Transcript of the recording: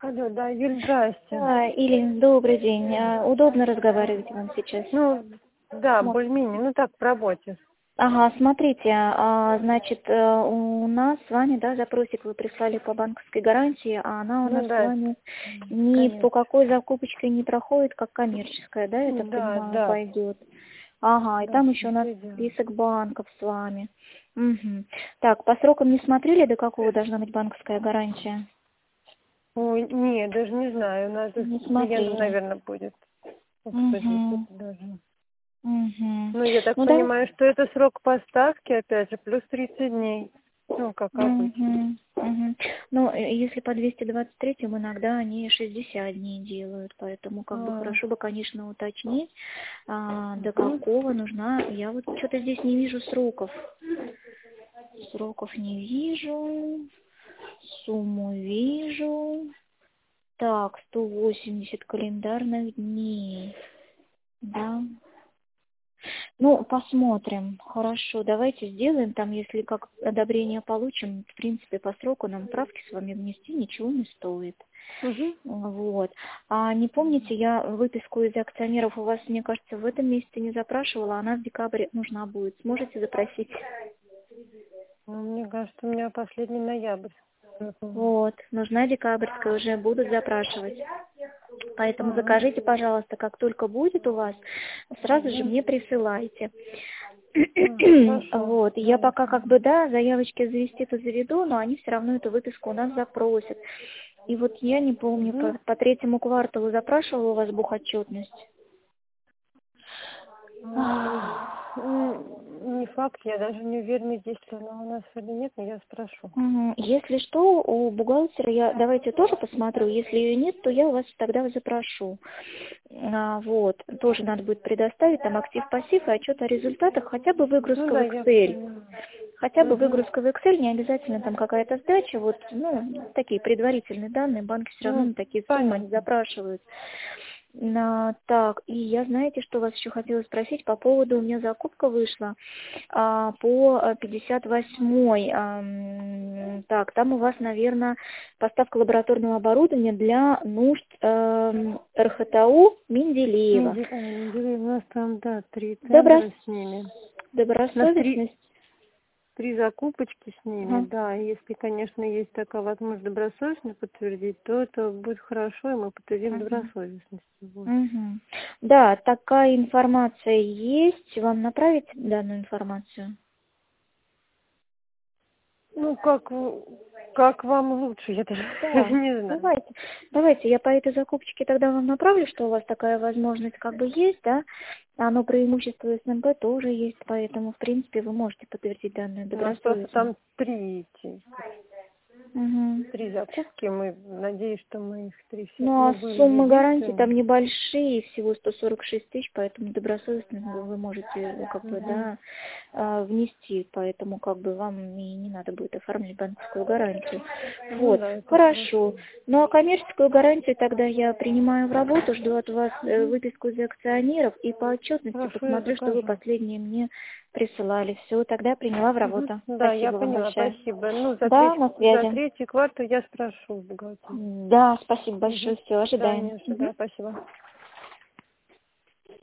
Алло, да, Юль, здрасте. Или добрый день. Удобно разговаривать вам сейчас? Ну, да, Смо- более-менее, ну так, по работе. Ага, смотрите, значит, у нас с вами, да, запросик вы прислали по банковской гарантии, а она у Ну нас с да, вами ни по конечно. какой закупочке не проходит, как коммерческая, да, я так Да, понимаю, да, пойдет. Ага, и да, там еще у нас всё дело. список банков с вами. Угу. Так, по срокам не смотрели, до какого должна быть банковская гарантия? Ой, нет, даже не знаю, надо Не с клиентом, смотрели. наверное, будет обсудить это Угу. даже. Угу. Ну, я так Ну да. понимаю, что это срок поставки, опять же, плюс 30 дней. Ну, как обычно. Мгм, мгм. Ну, если по 223-м, иногда они 60 дней делают, поэтому как бы А, хорошо бы, конечно, уточнить, до мгм. какого нужна. Я вот что-то здесь не вижу сроков. Сроков не вижу, сумму вижу. Так, 180 календарных дней, да. Ну, посмотрим. Хорошо, давайте сделаем там, если как одобрение получим, в принципе, по сроку нам правки с вами внести ничего не стоит. Мгм. Вот. А не помните, я выписку из акционеров у вас, мне кажется, в этом месяце не запрашивала, она в декабре нужна будет. Сможете запросить? Ну, мне кажется, у меня последний ноябрь. Вот, нужна декабрьская, уже будут запрашивать. Поэтому Ага. закажите, пожалуйста, как только будет у вас, сразу же Мгм. мне присылайте. Хорошо, Вот, да, я я пока как поняла. бы, да, заявочки завести-то заведу, но они все равно эту выписку у нас запросят. И вот я не помню, Мгм. по третьему кварталу запрашивала у вас бухотчетность? Не факт, я даже не уверена, есть ли она у нас или нет, но я спрошу. Если что, у бухгалтера я давайте тоже посмотрю. Если ее нет, то я у вас тогда запрошу. Вот, тоже надо будет предоставить там актив-пассив и отчет о результатах, хотя бы Ну выгрузка в да, я Excel. поняла. Хотя бы Угу. выгрузка в Excel, не обязательно там какая-то сдача, вот, ну, такие предварительные данные, банки все равно Ну, на такие суммы не понятно. запрашивают. Так, и я, знаете, что вас еще хотела спросить по поводу, у меня закупка вышла по 58-й. Так, там у вас, наверное, поставка лабораторного оборудования для нужд РХТУ Менделеева. Неделя у нас там, да, 3 Доброс... тендера с ними. У нас Добросовестность. три закупочки с ними, Ага. да. И если, конечно, есть такая возможность добросовестно подтвердить, то это будет хорошо, и мы подтвердим Мгм. добросовестность. Вот. Мгм. Да, такая информация есть. Вам направить данную информацию? Ну, как вам лучше, я даже Да, не знаю. давайте. Давайте, я по этой закупочке тогда вам направлю, что у вас такая возможность как бы есть, да. Оно преимущество СНБ тоже есть, поэтому, в принципе, вы можете подтвердить данную У нас просто добросовестно. там Угу. три закупки. Мы надеюсь, что мы их три все, Ну, ну, а были суммы гарантий там единственные. небольшие, всего 146 тысяч, поэтому добросовестно вы можете, как бы, Угу. да, внести, поэтому, как бы, вам и не надо будет оформить банковскую гарантию. Ну Вот, да, это хорошо. хорошо. Ну, а коммерческую гарантию тогда я принимаю в работу, жду от вас Угу. выписку из акционеров и по отчетности Хорошо, я посмотрю, что вы закажу. последние мне присылали. Все, тогда приняла в Мгм. работу. Да, я Спасибо вам поняла, большое. спасибо. Ну, Да, на за связи. третий квартал я спрошу в бухгалтерии. Да, спасибо большое. Угу. Все, ожидаем. Конечно, да, спасибо.